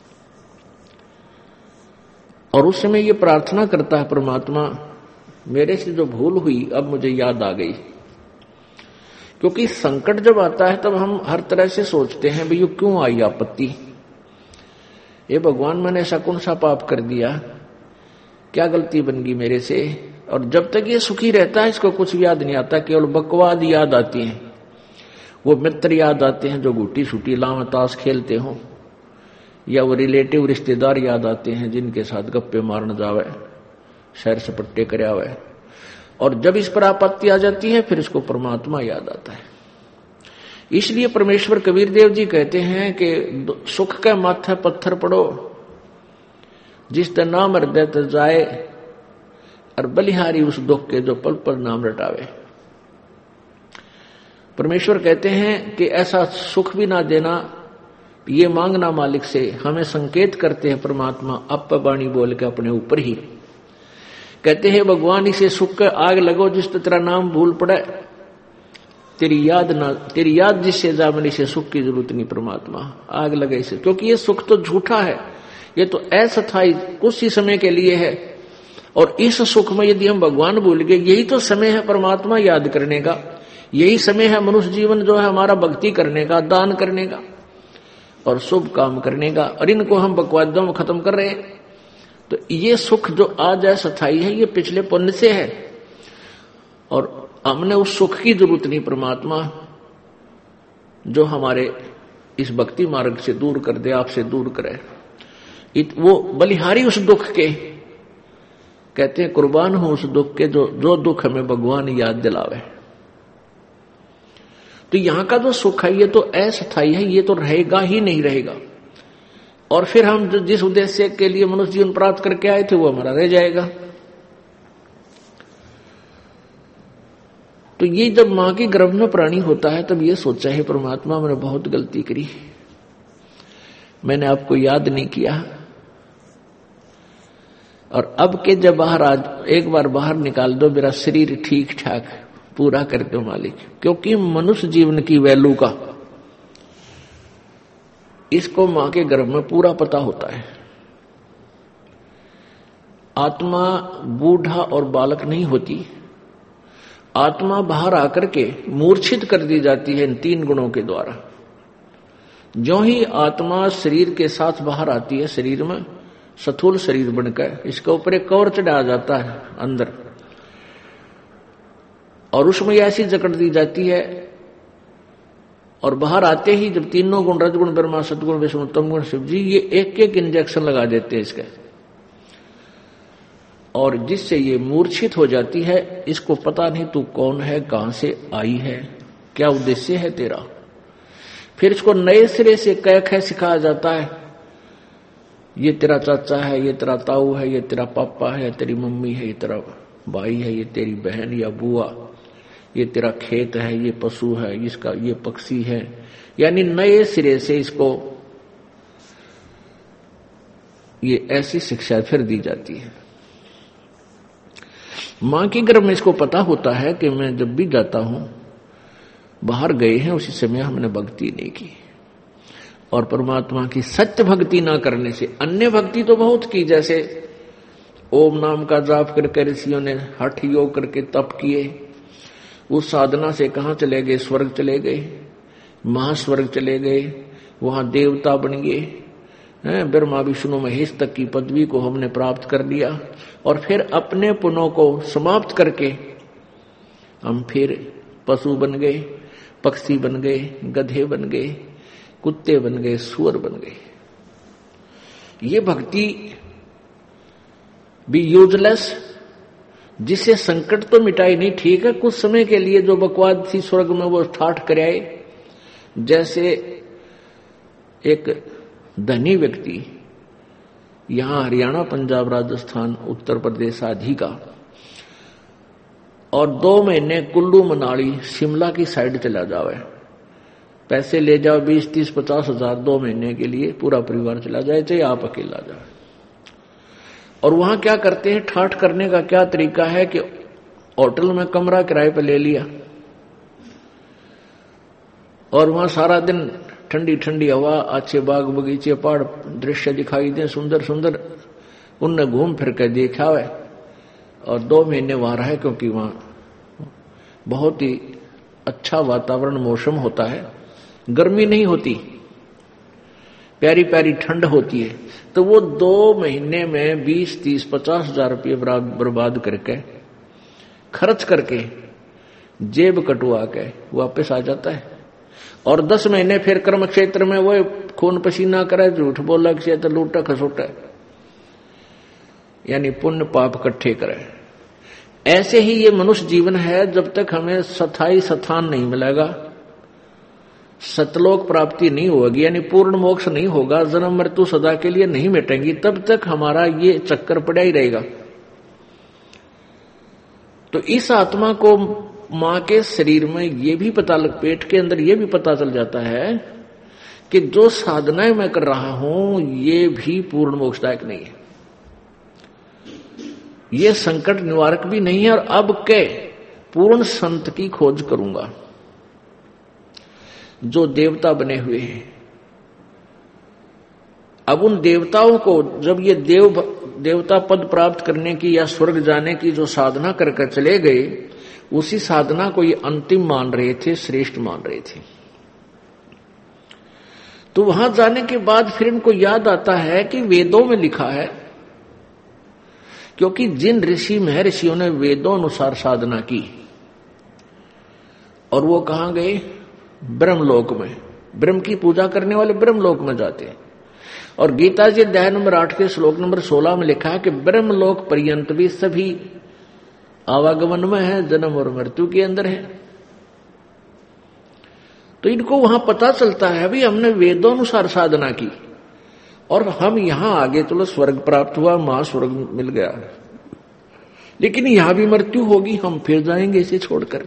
और उस समय ये प्रार्थना करता है, परमात्मा मेरे से जो भूल हुई अब मुझे याद आ गई। क्योंकि संकट जब आता है तब हम हर तरह से सोचते हैं भाई ये क्यों आई आपत्ति, ये भगवान मैंने ऐसा कौन सा पाप कर दिया, क्या गलती बन गई मेरे से। और जब तक ये सुखी रहता है इसको कुछ याद नहीं आता, केवल बकवाद याद आती हैं। वो मित्र याद आते हैं जो गुटी छुटी लाम ताश खेलते हो, या वो रिलेटिव रिश्तेदार याद आते हैं जिनके साथ गप्पे मारने जावे, सैर सपट्टे करावे। और जब इस पर आपत्ति आ जाती है फिर इसको परमात्मा याद आता है। इसलिए परमेश्वर कबीर देव जी कहते हैं कि सुख के माथे पत्थर पड़ो, जिस दिन नाम हृदय तर जाए, और बलिहारी उस दुख के जो पल पल नाम रटावे। परमेश्वर कहते हैं कि ऐसा सुख भी ना देना, ये मांगना मालिक से। हमें संकेत करते हैं परमात्मा अप बाणी बोल के अपने ऊपर ही कहते हैं, भगवान इसे सुख के आग लगो जिस तेरा नाम भूल पड़े, तेरी याद जिससे जा मिली से सुख की जरूरत नहीं। परमात्मा आग लगे इसे, क्योंकि ये सुख तो झूठा है, ये तो अस्थायी कुछ ही समय के लिए है। और इस सुख में यदि हम भगवान भूल गए, यही तो समय है परमात्मा याद करने का, यही समय है मनुष्य जीवन जो है हमारा भक्ति करने का, दान करने का और शुभ काम करने का। और इनको हम बकवादों में खत्म कर रहे हैं। तो ये सुख जो आज अस्थायी है, ये पिछले पुण्य से है, और हमने उस सुख की जरूरत नहीं। परमात्मा जो हमारे इस भक्ति मार्ग से दूर कर दे, आपसे दूर करे, वो बलिहारी उस दुख के, कहते हैं कुर्बान हो उस दुख के जो दुख हमें भगवान याद दिलावे। तो यहां का जो सुख है ये तो अस्थायी है, ये तो रहेगा ही नहीं रहेगा। और फिर हम जिस उद्देश्य के लिए मनुष्य जीवन प्राप्त करके आए थे वो हमारा रह जाएगा। तो ये जब मां के गर्भ में प्राणी होता है तब ये सोचा है परमात्मा मैंने बहुत गलती करी, मैंने आपको याद नहीं किया। और अब के जब बाहर आज एक बार बाहर निकाल दो, मेरा शरीर ठीक ठाक पूरा कर दो मालिक। क्योंकि मनुष्य जीवन की वैल्यू का इसको मां के गर्भ में पूरा पता होता है। आत्मा बूढ़ा और बालक नहीं होती, आत्मा बाहर आकर के मूर्छित कर दी जाती है इन 3 गुणों के द्वारा। जो ही आत्मा शरीर के साथ बाहर आती है, शरीर में स्थूल शरीर बनकर इसके ऊपर एक कवर चढ़ा जाता है अंदर, और उसमें ऐसी जकड़ दी जाती है। और बाहर आते ही जब 3 गुण रजगुण ब्रह्मा सतगुण विष्णु तम गुण शिव जी, ये एक एक इंजेक्शन लगा देते हैं इसके। और जिससे ये मूर्छित हो जाती है, इसको पता नहीं तू कौन है, कहां से आई है, क्या उद्देश्य है तेरा। फिर इसको नए सिरे से कह कह सिखाया जाता है, ये तेरा चाचा है, ये तेरा ताऊ है, ये तेरा पापा है, तेरी मम्मी है, ये तेरा भाई है, ये तेरी बहन या बुआ, ये तेरा खेत है, ये पशु है, इसका ये पक्षी है। यानी नए सिरे से इसको ये ऐसी शिक्षा फिर दी जाती है। मां के गर्भ में इसको पता होता है कि मैं जब भी जाता हूं, बाहर गए हैं उसी समय हमने भक्ति नहीं की, और परमात्मा की सत्य भक्ति ना करने से अन्य भक्ति तो बहुत की, जैसे ओम नाम का जाप करके ऋषियों ने हठ योग करके तप किए, उस साधना से कहां चले गए, स्वर्ग चले गए, महास्वर्ग चले गए, वहां देवता बन गए, ब्रह्मा विष्णु महेश तक की पदवी को हमने प्राप्त कर लिया। और फिर अपने पुण्यों को समाप्त करके हम फिर पशु बन गए, पक्षी बन गए, गधे बन गए, कुत्ते बन गए, सुअर बन गए। ये भक्ति भी यूजलेस, जिससे संकट तो मिटाई नहीं, ठीक है, कुछ समय के लिए जो बकवाद थी स्वर्ग में वो ठाठ कर आए। जैसे एक धनी व्यक्ति यहां हरियाणा, पंजाब, राजस्थान, उत्तर प्रदेश आदि का, और 2 महीने कुल्लू मनाली शिमला की साइड चला जावे, पैसे ले जाओ 20, 30, 50 हजार 2 महीने के लिए, पूरा परिवार चला जाए, चाहे आप अकेला जाए। और वहां क्या करते हैं, ठाठ करने का क्या तरीका है कि होटल में कमरा किराए पर ले लिया, और वहां सारा दिन ठंडी ठंडी हवा, अच्छे बाग बगीचे, पहाड़ दृश्य दिखाई दे, सुंदर सुंदर, उनने घूम फिर कर देखा है, और 2 महीने वहां रहे, क्योंकि वहां बहुत ही अच्छा वातावरण, मौसम होता है, गर्मी नहीं होती, प्यारी प्यारी ठंड होती है। तो वो 2 महीने में 20, 30, 50 हजार रुपये बर्बाद करके, खर्च करके, जेब कटवा के वापस आ जाता है। और 10 महीने फिर कर्म क्षेत्र में वो खून पसीना करे, झूठ बोला, क्षेत्र लूटा खसोटा, यानी पुण्य पाप इकट्ठे करे। ऐसे ही ये मनुष्य जीवन है, जब तक हमें स्थायी स्थान नहीं मिलेगा, सतलोक प्राप्ति नहीं होगी, यानी पूर्ण मोक्ष नहीं होगा, जन्म मृत्यु सदा के लिए नहीं मिटेंगी, तब तक हमारा ये चक्कर पड़ा ही रहेगा। तो इस आत्मा को मां के शरीर में ये भी पता लग, पेट के अंदर ये भी पता चल जाता है कि जो साधनाएं मैं कर रहा हूं ये भी पूर्ण मोक्षदायक नहीं है, ये संकट निवारक भी नहीं है, और अब के पूर्ण संत की खोज करूंगा जो देवता बने हुए हैं। अब उन देवताओं को जब ये देवता पद प्राप्त करने की या स्वर्ग जाने की जो साधना करके चले गए, उसी साधना को ये अंतिम मान रहे थे, श्रेष्ठ मान रहे थे। तो वहां जाने के बाद फिर इनको याद आता है कि वेदों में लिखा है, क्योंकि जिन ऋषि महर्षियों ने वेदों अनुसार साधना की, और वो कहां गए, ब्रह्मलोक में, ब्रह्म की पूजा करने वाले ब्रह्मलोक में जाते हैं। और गीता जी अध्याय नंबर 8 के श्लोक नंबर 16 में लिखा है कि ब्रह्मलोक पर्यंत भी सभी आवागमन में है, जन्म और मृत्यु के अंदर है। तो इनको वहां पता चलता है भी हमने वेदों अनुसार साधना की, और हम यहां आगे चलो स्वर्ग प्राप्त हुआ, महास्वर्ग मिल गया, लेकिन यहां भी मृत्यु होगी, हम फिर जाएंगे इसे छोड़कर।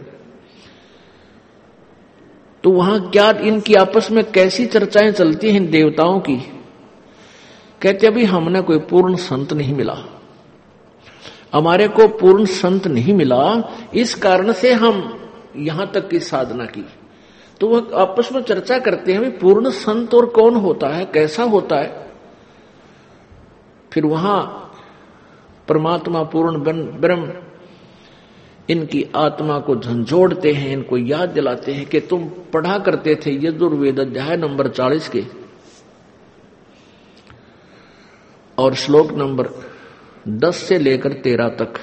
तो वहां क्या इनकी आपस में कैसी चर्चाएं चलती हैं देवताओं की। कहते अभी हमने कोई पूर्ण संत नहीं मिला, हमारे को पूर्ण संत नहीं मिला, इस कारण से हम यहां तक की साधना की। तो वह आपस में चर्चा करते हैं पूर्ण संत और कौन होता है, कैसा होता है। फिर वहां परमात्मा पूर्ण ब्रह्म इनकी आत्मा को झंझोड़ते हैं, इनको याद दिलाते हैं कि तुम पढ़ा करते थे यजुर्वेद अध्याय नंबर 40 के और श्लोक नंबर 10 से लेकर 13 तक।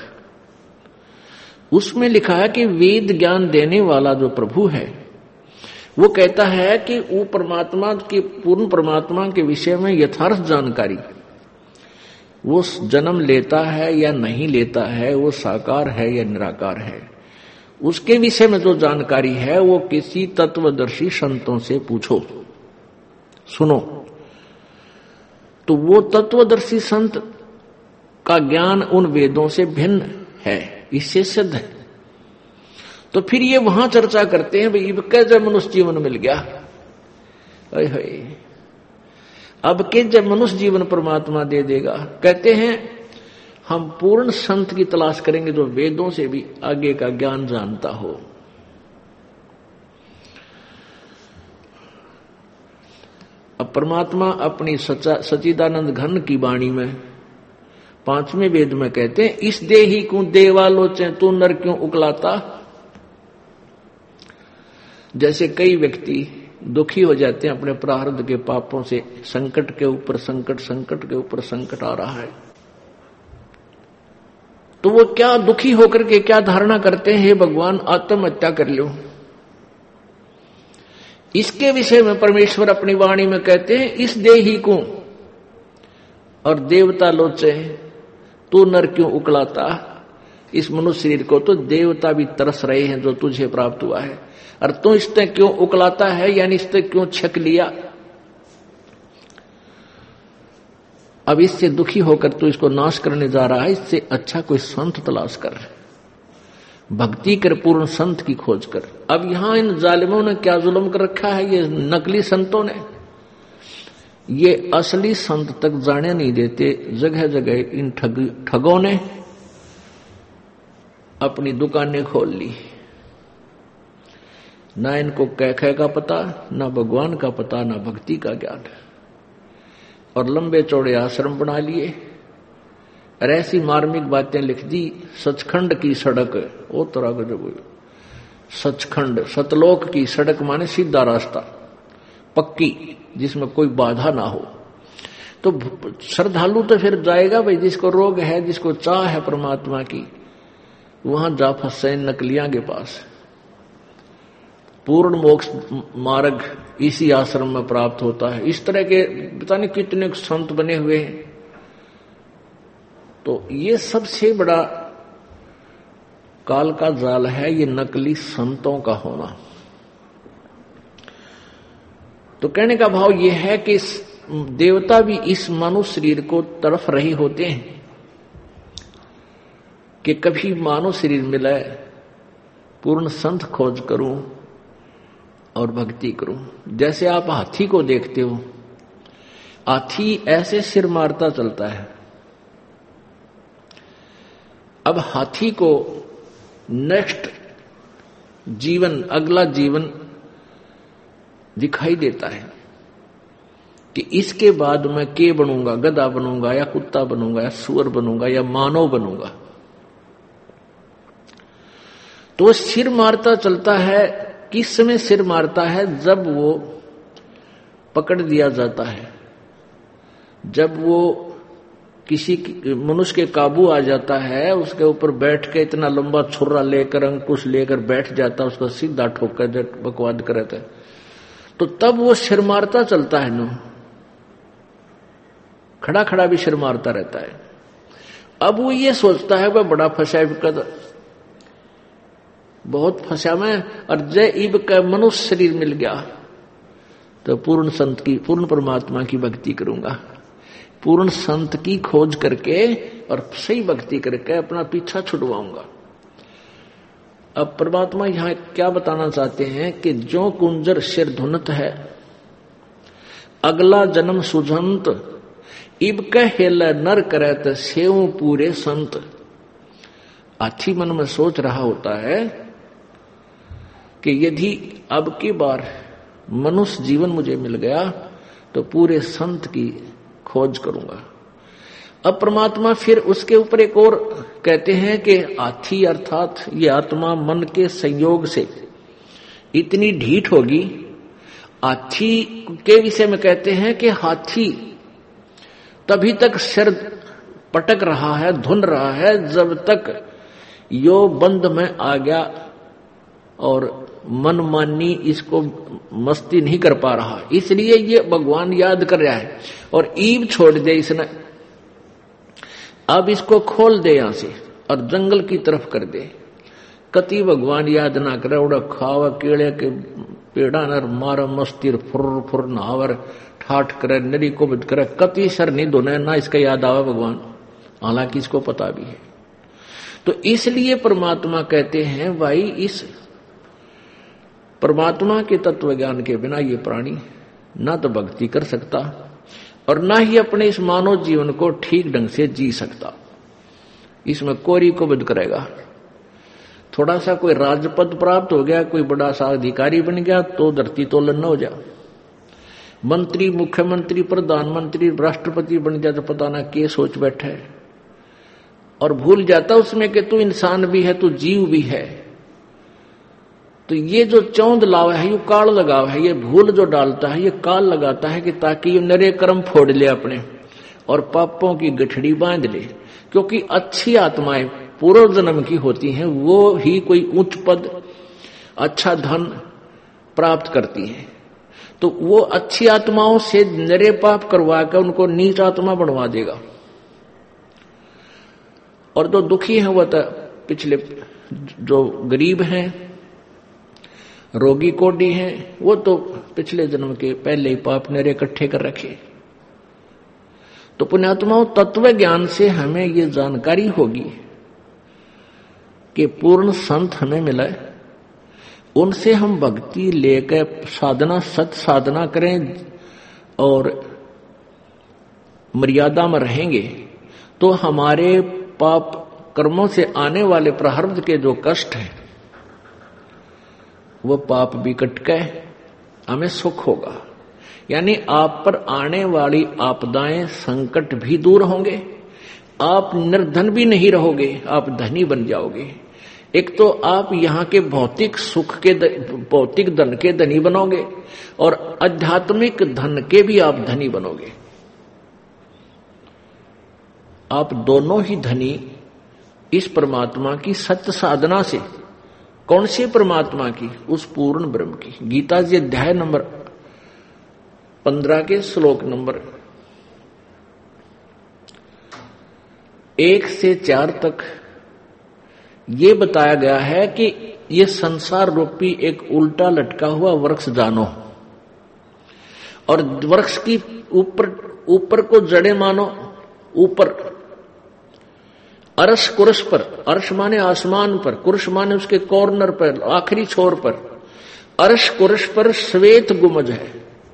उसमें लिखा है कि वेद ज्ञान देने वाला जो प्रभु है वो कहता है कि वो परमात्मा की, पूर्ण परमात्मा के विषय में यथार्थ जानकारी वो जन्म लेता है या नहीं लेता है, वो साकार है या निराकार है, उसके विषय में जो जानकारी है वो किसी तत्वदर्शी संतों से पूछो, सुनो। तो वो तत्वदर्शी संत का ज्ञान उन वेदों से भिन्न है, इससे सिद्ध है। तो फिर ये वहां चर्चा करते हैं, भाई कैसे मनुष्य जीवन मिल गया, अब के जब मनुष्य जीवन परमात्मा दे देगा। कहते हैं हम पूर्ण संत की तलाश करेंगे जो वेदों से भी आगे का ज्ञान जानता हो। अब परमात्मा अपनी सच्चिदानंद घन की वाणी में 5वें वेद में कहते हैं, इस देही को देवालोचे तू नर क्यों उकलाता। जैसे कई व्यक्ति दुखी हो जाते हैं अपने प्रारब्ध के पापों से, संकट के ऊपर संकट, संकट के ऊपर संकट आ रहा है, तो वो क्या दुखी होकर के क्या धारणा करते हैं, हे भगवान आत्महत्या कर लो। इसके विषय में परमेश्वर अपनी वाणी में कहते हैं, इस देही को और देवता लोचे तू नर क्यों उकलाता। इस मनुष्य शरीर को तो देवता भी तरस रहे हैं जो तुझे प्राप्त हुआ है, और तू इससे क्यों उकलाता है, यानी इससे क्यों छक लिया। अब इससे दुखी होकर तू इसको नाश करने जा रहा है, इससे अच्छा कोई संत तलाश कर, भक्ति कर, पूर्ण संत की खोज कर। अब यहां इन जालिमों ने क्या जुल्म कर रखा है, ये नकली संतों ने, ये असली संत तक जाने नहीं देते। जगह जगह इन ठगों ने अपनी दुकानें खोल ली, ना इनको कह का पता, ना भगवान का पता, ना भक्ति का ज्ञान, और लंबे चौड़े आश्रम बना लिए और ऐसी मार्मिक बातें लिख दी। सचखंड की सड़क, वो तरह का जो सचखंड, सतलोक की सड़क माने सीधा रास्ता, पक्की, जिसमें कोई बाधा ना हो। तो श्रद्धालु तो फिर जाएगा भाई, जिसको रोग है, जिसको चाह है परमात्मा की, वहां जा फंसे नकलियां के पास। पूर्ण मोक्ष मार्ग इसी आश्रम में प्राप्त होता है। इस तरह के पता नहीं कितने संत बने हुए हैं। तो ये सबसे बड़ा काल का जाल है, ये नकली संतों का होना। तो कहने का भाव यह है कि देवता भी इस मानव शरीर को तड़फ रहे होते हैं कि कभी मानव शरीर मिले, पूर्ण संत खोज करूं और भक्ति करूं। जैसे आप हाथी को देखते हो, हाथी ऐसे सिर मारता चलता है। अब हाथी को नेक्स्ट जीवन, अगला जीवन दिखाई देता है कि इसके बाद मैं के बनूंगा, गधा बनूंगा या कुत्ता बनूंगा या सुअर बनूंगा या मानव बनूंगा। तो सिर मारता चलता है। किस समय सिर मारता है? जब वो पकड़ दिया जाता है, जब वो किसी मनुष्य के काबू आ जाता है, उसके ऊपर बैठ के इतना लंबा छुरा लेकर, अंकुश लेकर बैठ जाता है, उसको सीधा ठोकर बकवाद करता है, तो तब वो सिर मारता चलता है ना, खड़ा खड़ा भी सिर मारता रहता है। अब वो ये सोचता है वह बड़ा फंसा, बहुत फंसा मैं, और जय इब का मनुष्य शरीर मिल गया तो पूर्ण संत की, पूर्ण परमात्मा की भक्ति करूंगा। पूर्ण संत की खोज करके और सही भक्ति करके अपना पीछा छुड़वाऊंगा। अब परमात्मा यहां क्या बताना चाहते हैं कि जो कुंजर सिर धुनत है, अगला जन्म सुझंत, इब कहेल नर करत सेव पूरे संत। हाथी मन में सोच रहा होता है कि यदि अब की बार मनुष्य जीवन मुझे मिल गया तो पूरे संत की खोज करूंगा। अब परमात्मा फिर उसके ऊपर एक और कहते हैं कि हाथी अर्थात ये आत्मा मन के संयोग से इतनी ढीठ होगी। हाथी के विषय में कहते हैं कि हाथी तभी तक सिर पटक रहा है, धुन रहा है, जब तक यो बंद में आ गया और मनमानी इसको मस्ती नहीं कर पा रहा, इसलिए ये भगवान याद कर रहा है। और ईब छोड़ दे इसने अब इसको खोल दे यहां से और जंगल की तरफ कर दे। कति भगवान याद ना करे, उड़ा खावा केड़े के पेड़ा नर मार मस्तिर फुर फुर नहावर ठाठ करे नरी को बद करे, कति सर नहीं धोने ना इसका याद आवा भगवान, हालांकि इसको पता भी है। तो इसलिए परमात्मा कहते हैं भाई इस परमात्मा के तत्व ज्ञान के बिना ये प्राणी ना तो भक्ति कर सकता और ना ही अपने इस मानव जीवन को ठीक ढंग से जी सकता। इसमें कोरी को बद करेगा। थोड़ा सा कोई राजपद प्राप्त हो गया, कोई बड़ा सा अधिकारी बन गया तो धरती तोलन न हो जा। मंत्री, मुख्यमंत्री, प्रधानमंत्री, राष्ट्रपति बन जाए तो पता ना क्या सोच बैठा है और भूल जाता उसमें कि तू इंसान भी है, तू जीव भी है। तो ये जो चौंध लाव है, ये काल लगाव है, ये भूल जो डालता है, ये काल लगाता है कि ताकि ये नरे कर्म फोड़ ले अपने और पापों की गठड़ी बांध ले। क्योंकि अच्छी आत्माएं पूर्व जन्म की होती हैं, वो ही कोई उच्च पद, अच्छा धन प्राप्त करती हैं। तो वो अच्छी आत्माओं से नरे पाप करवा कर उनको नीच आत्मा बनवा देगा। और जो दुखी हैं, वह तो पिछले जो गरीब हैं, रोगी कोडी हैं, वो तो पिछले जन्म के पहले ही पाप नरे इकट्ठे कर रखे। तो पुण्यात्माओं, तत्व ज्ञान से हमें ये जानकारी होगी कि पूर्ण संत हमें मिला है, उनसे हम भक्ति लेकर साधना, सत साधना करें और मर्यादा में रहेंगे तो हमारे पाप कर्मों से आने वाले प्रारब्ध के जो कष्ट हैं वो पाप भी कट के हमें सुख होगा। यानी आप पर आने वाली आपदाएं, संकट भी दूर होंगे, आप निर्धन भी नहीं रहोगे, आप धनी बन जाओगे। एक तो आप यहाँ के भौतिक सुख के, भौतिक धन के धनी बनोगे और आध्यात्मिक धन के भी आप धनी बनोगे। आप दोनों ही धनी इस परमात्मा की सत्य साधना से। कौन से परमात्मा की? उस पूर्ण ब्रह्म की। गीता जी अध्याय नंबर 15 के श्लोक नंबर 1 से 4 तक ये बताया गया है कि ये संसार रूपी एक उल्टा लटका हुआ वृक्ष जानो और वृक्ष की ऊपर को जड़े मानो। ऊपर अर्श कुर्श पर, अर्श माने आसमान पर, कुर्श माने उसके कॉर्नर पर, आखिरी छोर पर, अर्श कुर्श पर श्वेत गुमज है।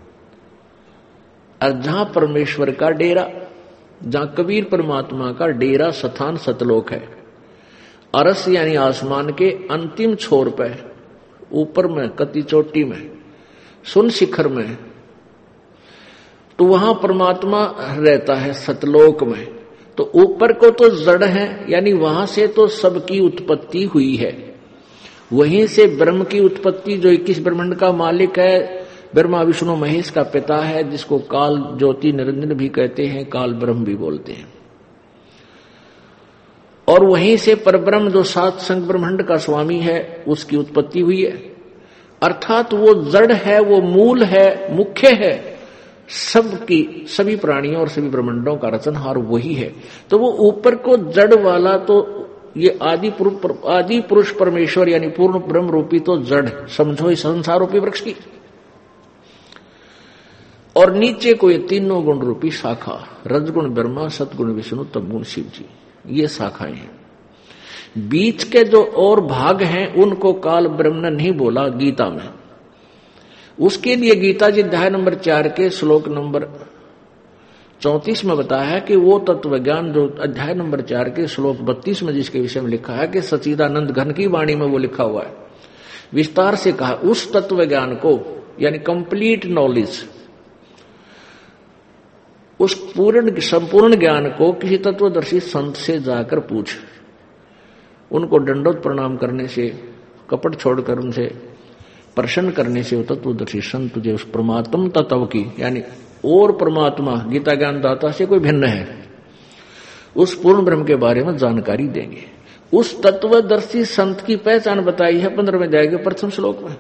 और जहां परमेश्वर का डेरा, जहां कबीर परमात्मा का डेरा स्थान सतलोक है, अरस यानी आसमान के अंतिम छोर पे, ऊपर में, कति चोटी में, सुन शिखर में, तो वहां परमात्मा रहता है सतलोक में। तो ऊपर को तो जड़ है, यानी वहां से तो सबकी उत्पत्ति हुई है। वहीं से ब्रह्म की उत्पत्ति, जो 21 ब्रह्मांड का मालिक है, ब्रह्मा विष्णु महेश का पिता है, जिसको काल ज्योति निरंजन भी कहते हैं, काल ब्रह्म भी बोलते हैं। और वहीं से परब्रह्म जो 7 संग ब्रह्मांड का स्वामी है, उसकी उत्पत्ति हुई है। अर्थात वो जड़ है, वो मूल है, मुख्य है, सबकी, सभी प्राणियों और सभी ब्रह्मांडों का रचनहार वही है। तो वो ऊपर को जड़ वाला, तो ये आदि पुरुष परमेश्वर यानी पूर्ण ब्रह्म रूपी तो जड़ समझो इस संसार रूपी वृक्ष की। और नीचे को ये तीनों गुण रूपी शाखा, रजगुण ब्रह्मा, सतगुण विष्णु, तमगुण शिव जी, ये शाखाएं हैं। बीच के जो और भाग हैं उनको काल ब्रह्म ने नहीं बोला गीता में। उसके लिए गीता जी अध्याय नंबर 4 के श्लोक नंबर 34 में बताया है कि वो तत्व ज्ञान जो अध्याय नंबर 4 के श्लोक 32 में जिसके विषय में लिखा है कि सच्चिदानंद घन की वाणी में वो लिखा हुआ है, विस्तार से कहा उस तत्व ज्ञान को, यानी कंप्लीट नॉलेज, उस पूर्ण संपूर्ण ज्ञान को किसी तत्वदर्शी संत से जाकर पूछ। उनको दंडोत प्रणाम करने से, कपट छोड़कर उनसे प्रसन्न करने से वो तत्वदर्शी संत तुझे उस परमात्म तत्व की, यानी और परमात्मा गीता ज्ञान दाता से कोई भिन्न है, उस पूर्ण ब्रह्म के बारे में जानकारी देंगे। उस तत्वदर्शी संत की पहचान बताई है 15वें अध्याय के प्रथम श्लोक में।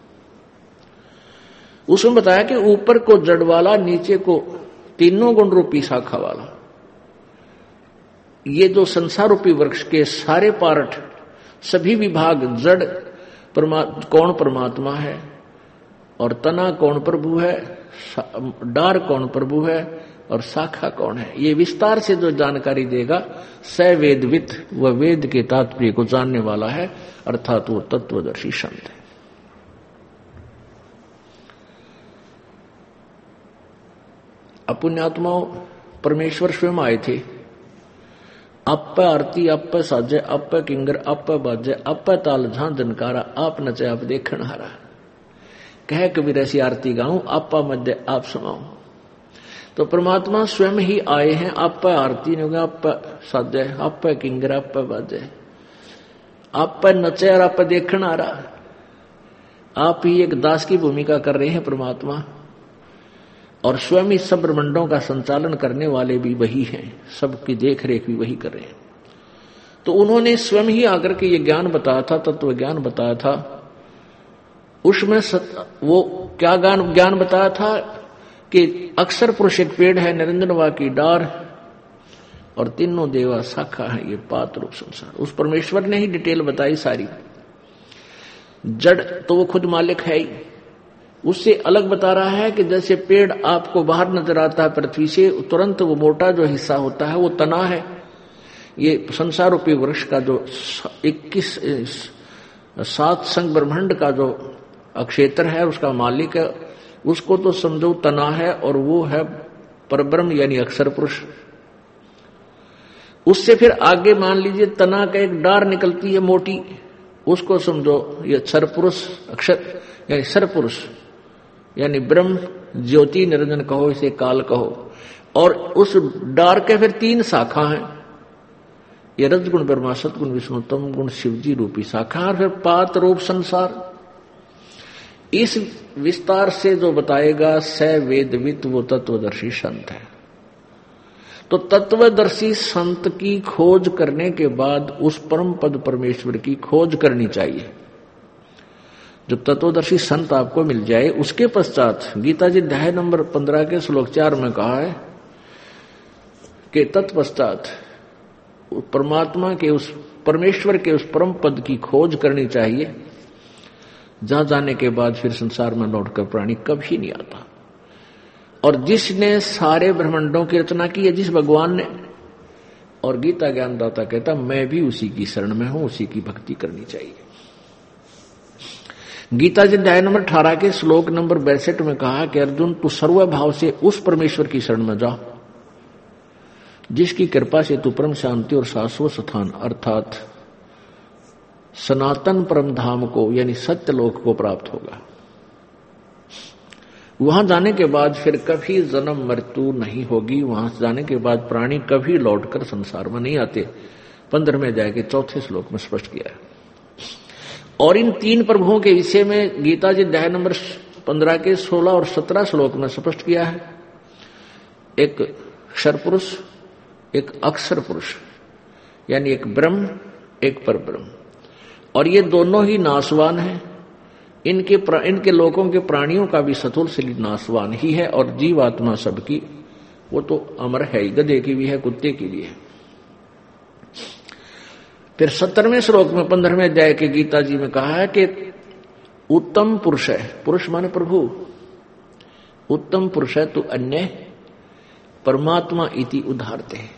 उसमें बताया कि ऊपर को जड़ वाला, नीचे को तीनों गुण रूपी शाखा वाला, ये जो संसार रूपी वृक्ष के सारे पार्ट, सभी विभाग, जड़ कौन परमात्मा है, और तना कौन प्रभु है, डार कौन प्रभु है, और शाखा कौन है, ये विस्तार से जो जानकारी देगा स वेदवित, वह वेद के तात्पर्य को जानने वाला है, अर्थात वो तत्वदर्शी संत है। अपुण्यात्माओं, परमेश्वर स्वयं आए थे। अप आरती अप साजे अप किंगर अप बाजे अप ताल झां जनकारा आप नचे आप देखण हारा। कह कबीर ऐसी आरती गाऊं आपा मध्य आप सुनाऊं। तो परमात्मा स्वयं ही आए हैं। आप आरती ने आप साजे आप किंगर आप बाजे आप नचे और आप देखण हारा। आप ही एक दास की भूमिका कर रहे हैं परमात्मा, और स्वयं ही सब ब्रह्मांडों का संचालन करने वाले भी वही हैं, सबकी देख रेख भी वही कर रहे हैं। तो उन्होंने स्वयं ही आकर के ये ज्ञान बताया था, तत्व ज्ञान बताया था। उसमें वो क्या ज्ञान बताया था कि अक्षर पुरुष एक पेड़ है, निरंजनवा की डार, और तीनों देवा शाखा है, ये पात रूप संसार। उस परमेश्वर ने ही डिटेल बताई सारी। जड़ तो वो खुद मालिक है ही, उससे अलग बता रहा है कि जैसे पेड़ आपको बाहर नजर आता है पृथ्वी से, तुरंत वो मोटा जो हिस्सा होता है वो तना है। ये संसार रूपी वृक्ष का जो 7 संग ब्रह्मांड का जो अक्षेत्र है, उसका मालिक है, उसको तो समझो तना है, और वो है परब्रह्म यानी अक्षर पुरुष। उससे फिर आगे मान लीजिए तना का एक डार निकलती है मोटी, उसको समझो ये क्षर पुरुष, अक्षर यानी सर पुरुष यानी ब्रह्म ज्योति निरंजन कहो, इसे काल कहो। और उस डार के फिर 3 शाखा हैं, ये रजगुण ब्रह्मा, सतगुण विष्णु, तम गुण शिवजी रूपी शाखा, और फिर पात रूप संसार। इस विस्तार से जो बताएगा स वेदवित, वो तत्वदर्शी संत है। तो तत्वदर्शी संत की खोज करने के बाद उस परम पद परमेश्वर की खोज करनी चाहिए। जब तत्वदर्शी संत आपको मिल जाए, उसके पश्चात गीता जी अध्याय नंबर 15 के श्लोक 4 में कहा है कि तत्पश्चात परमात्मा के उस परमेश्वर के उस परम पद की खोज करनी चाहिए, जहां जाने के बाद फिर संसार में लौटकर प्राणी कभी नहीं आता। और जिसने सारे ब्रह्मांडों की रचना की है, जिस भगवान ने, और गीता ज्ञानदाता कहता मैं भी उसी की शरण में हूं, उसी की भक्ति करनी चाहिए। गीता जी अध्याय नंबर 18 के श्लोक नंबर 62 में कहा कि अर्जुन तू सर्वभाव से उस परमेश्वर की शरण में जा, जिसकी कृपा से तू परम शांति और शाश्वत स्थान अर्थात सनातन परम धाम को यानी सत्य लोक को प्राप्त होगा। वहां जाने के बाद फिर कभी जन्म मृत्यु नहीं होगी। वहां जाने के बाद प्राणी कभी लौटकर संसार में नहीं आते। 15 में जाके 4थे श्लोक में स्पष्ट किया है। और इन 3 प्रभुओं के विषय में गीता जी अध्याय नंबर 15 के 16 और 17 श्लोक में स्पष्ट किया है। एक क्षर पुरुष, एक अक्षर पुरुष यानी एक ब्रह्म, एक परब्रह्म, और ये दोनों ही नाशवान हैं। इनके लोगों के प्राणियों का भी सतुल शरीर नाशवान ही है, और जीवात्मा सबकी वो तो अमर है ही, गधे की भी है, कुत्ते की भी है। फिर 17वें श्लोक में 15वें अध्याय के गीता जी में कहा है कि उत्तम पुरुष है, पुरुष माने प्रभु, उत्तम पुरुष है तो अन्य परमात्मा इति उदाहरते हैं।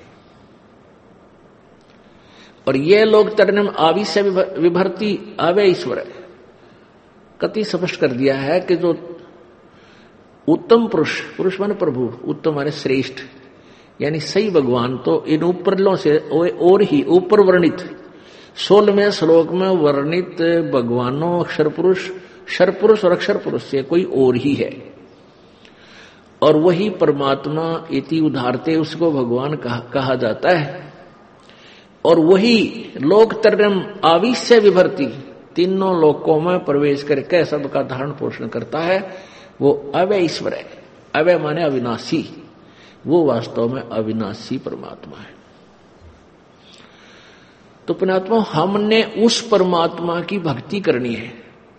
और ये लोग तरनम आवी से विभर्ती आवे ईश्वर है, कति स्पष्ट कर दिया है कि जो उत्तम पुरुष, पुरुष माने प्रभु, उत्तम माने श्रेष्ठ यानी सही भगवान, तो इन ऊपरलों से और ही ऊपर वर्णित 16वें श्लोक में वर्णित भगवानों अक्षर पुरुष, क्षर पुरुष और अक्षर पुरुष से कोई और ही है, और वही परमात्मा इति उदाहरते उसको भगवान कहा जाता है। और वही लोकतरम आविश्य विभर्ती, तीनों लोकों में प्रवेश करके सबका धारण पोषण करता है, वो अव्यय ईश्वर है। अव्यय माने अविनाशी, वो वास्तव में अविनाशी परमात्मा है। तो पुण्यात्मा, हमने उस परमात्मा की भक्ति करनी है।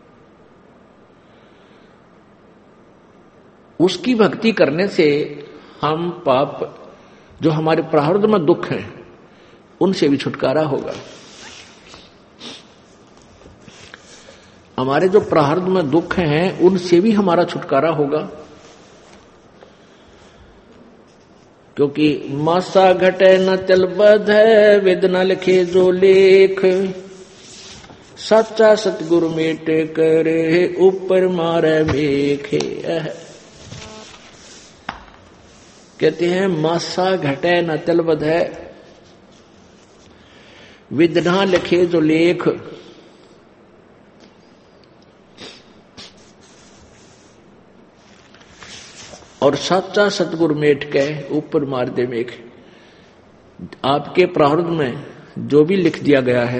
उसकी भक्ति करने से हम पाप, जो हमारे प्रारब्ध में दुख हैं, उनसे भी छुटकारा होगा। हमारे जो प्रारब्ध में दुख हैं उनसे भी हमारा छुटकारा होगा, क्योंकि मासा घटे न चल बध है, वेद न लिखे जो लेख, सच्चा सतगुरु मेट करे, ऊपर मारे मेखे। कहते हैं मासा घटे न चल बध है, वेद न लिखे जो लेख, और सच्चा सतगुरु मेट के ऊपर मार दे मेघ। आपके प्रारब्ध में जो भी लिख दिया गया है,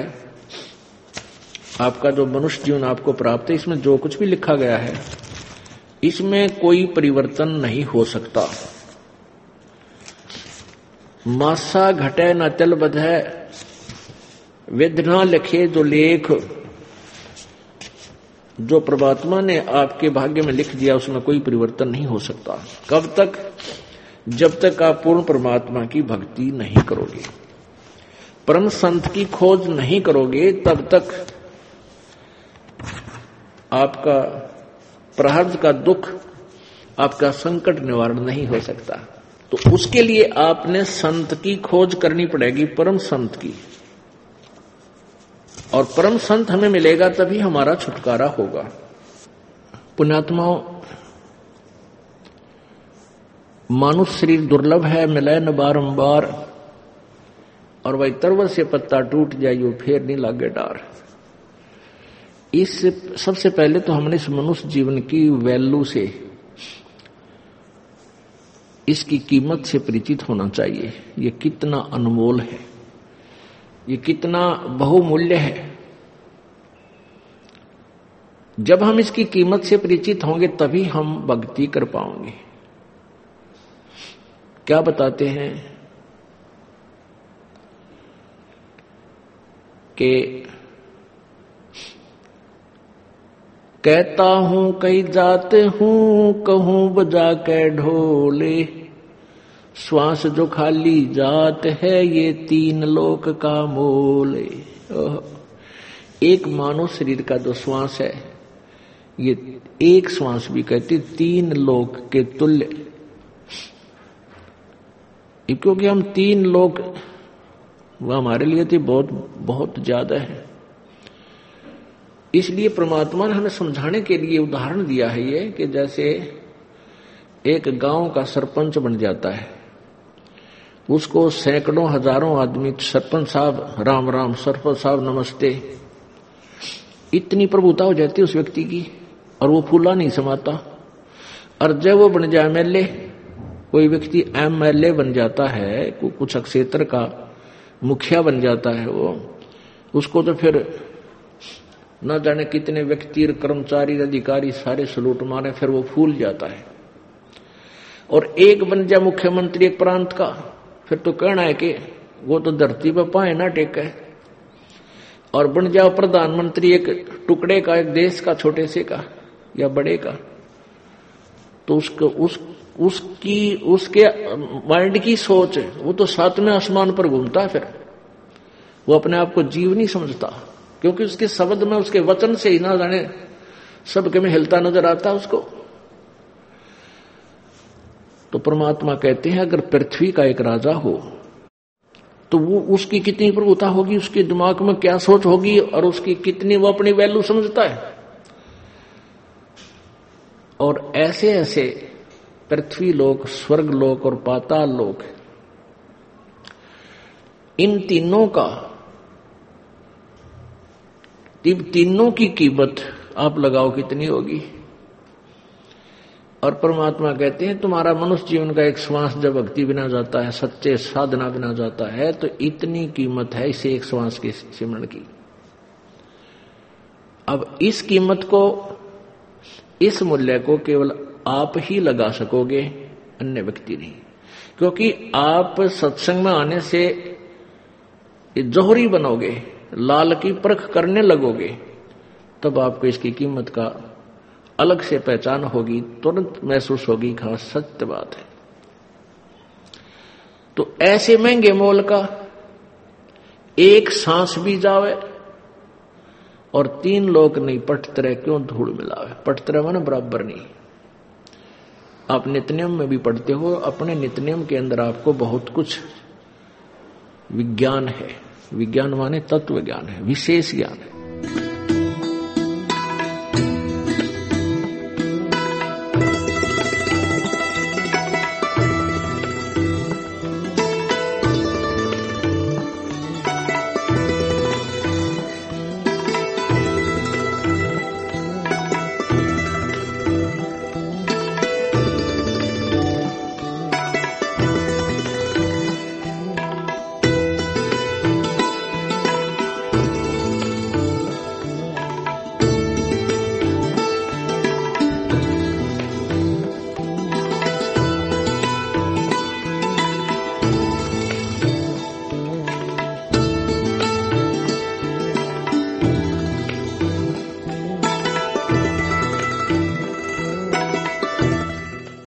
आपका जो मनुष्य जीवन आपको प्राप्त है, इसमें जो कुछ भी लिखा गया है इसमें कोई परिवर्तन नहीं हो सकता। मासा घटे न चल बध है, वेद न लिखे जो लेख, जो परमात्मा ने आपके भाग्य में लिख दिया उसमें कोई परिवर्तन नहीं हो सकता। कब तक? जब तक आप पूर्ण परमात्मा की भक्ति नहीं करोगे, परम संत की खोज नहीं करोगे, तब तक आपका प्रारब्ध का दुख, आपका संकट निवारण नहीं हो सकता। तो उसके लिए आपने संत की खोज करनी पड़ेगी, परम संत की, और परम संत हमें मिलेगा तभी हमारा छुटकारा होगा। पुण्यात्माओं, मानुष शरीर दुर्लभ है, मिले न बारंबार, और वही तरवर से पत्ता टूट जाइयो फिर नहीं लागे डार। इस सबसे पहले तो हमने इस मनुष्य जीवन की वैल्यू से, इसकी कीमत से परिचित होना चाहिए। ये कितना अनमोल है, ये कितना बहुमूल्य है। जब हम इसकी कीमत से परिचित होंगे तभी हम भक्ति कर पाएंगे। क्या बताते हैं कि कहता हूं कहीं जाते हूं, कहूं बजा के ढोले, श्वास जो खाली जात है ये 3 लोक का मोल। एक मानव शरीर का जो श्वास है, ये एक श्वास भी कहते 3 लोक के तुल्य, क्योंकि हम 3 लोक वो हमारे लिए तो बहुत बहुत ज्यादा है। इसलिए परमात्मा ने हमें समझाने के लिए उदाहरण दिया है ये, कि जैसे एक गांव का सरपंच बन जाता है, उसको सैकड़ों हजारों आदमी, सरपंच साहब राम राम, सरपंच साहब नमस्ते, इतनी प्रभुता हो जाती है उस व्यक्ति की, और वो फूला नहीं समाता। और जब वो बन जाए एमएलए, कोई व्यक्ति एमएलए बन जाता है, कुछ क्षेत्र का मुखिया बन जाता है वो, उसको तो फिर न जाने कितने व्यक्ति, कर्मचारी, अधिकारी सारे सलूट मारे, फिर वो फूल जाता है। और एक बन जाए मुख्यमंत्री एक प्रांत का, फिर तो कहना है कि वो तो धरती पर पाए ना टेके। और बन जाओ प्रधानमंत्री एक टुकड़े का, एक देश का, छोटे से का या बड़े का, तो उसके माइंड की सोच है, वो तो 7वें आसमान पर घूमता है। फिर वो अपने आप को जीव नहीं समझता, क्योंकि उसके शब्द में, उसके वचन से ही ना जाने सबके में हिलता नजर आता है उसको। तो परमात्मा कहते हैं अगर पृथ्वी का एक राजा हो तो वो, उसकी कितनी प्रभुता होगी, उसके दिमाग में क्या सोच होगी, और उसकी कितनी वो अपनी वैल्यू समझता है। और ऐसे ऐसे पृथ्वी लोक, स्वर्ग लोक और पाताल लोक, इन तीनों का, तीनों की कीमत आप लगाओ कितनी होगी। और परमात्मा कहते हैं तुम्हारा मनुष्य जीवन का एक श्वास जब भक्ति बिना जाता है, सच्चे साधना बिना जाता है, तो इतनी कीमत है इसे एक श्वास के सिमरण की। अब इस कीमत को, इस मूल्य को केवल आप ही लगा सकोगे, अन्य व्यक्ति नहीं। क्योंकि आप सत्संग में आने से जौहरी बनोगे, लाल की परख करने लगोगे, तब आपको इसकी कीमत का अलग से पहचान होगी, तुरंत महसूस होगी कि हाँ सत्य बात है। तो ऐसे महंगे मोल का एक सांस भी जावे और 3 लोक नहीं पटतरे क्यों धूल मिलावे। पटतरे माने बराबर नहीं। आप नित्यनियम में भी पढ़ते हो, अपने नित्यनियम के अंदर आपको बहुत कुछ विज्ञान है। विज्ञान माने तत्व ज्ञान है, विशेष ज्ञान है।